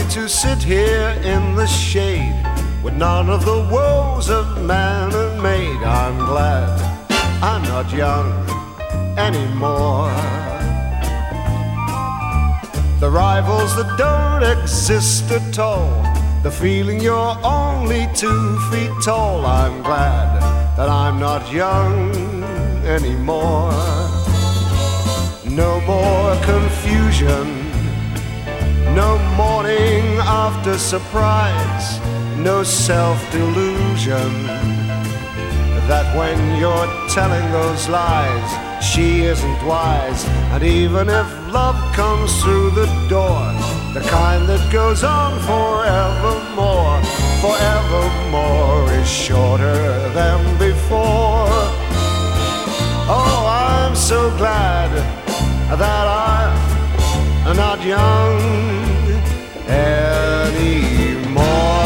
to sit here in the shade with none of the woes of man and maid. I'm glad I'm not young anymore. The rivals that don't exist at all, the feeling you're only 2 feet tall. I'm glad that I'm not young anymore. No more confusion, no morning after surprise, no self-delusion that when you're telling those lies, she isn't wise. And even if love comes through the door, the kind that goes on forevermore, forevermore is shorter than before. Oh, I'm so glad that I'm not young anymore.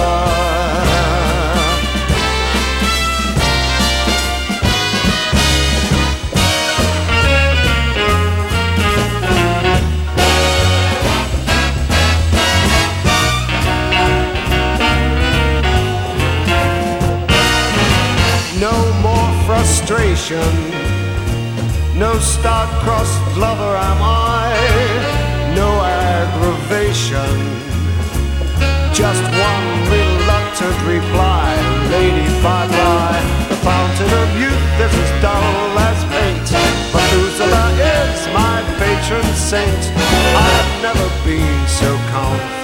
No more frustration, no star-crossed lover am I, no aggravation, just one reluctant reply. Lady, bye-bye, the fountain of youth is as dull as paint. Methuselah is my patron saint. I've never been so confident